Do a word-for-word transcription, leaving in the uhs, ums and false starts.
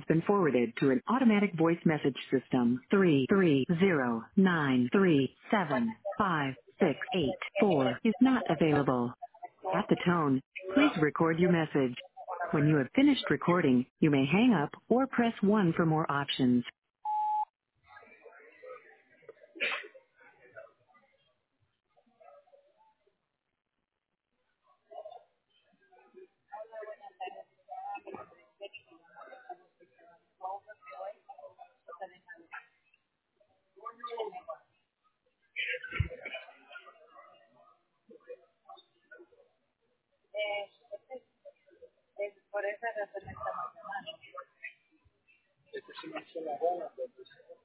been forwarded to an automatic voice message system. Three three zero nine three seven five six eight four is not available. At the tone, please record your message. When you have finished recording, you may hang up or press one for more options. Este se me hizo la bola, pues.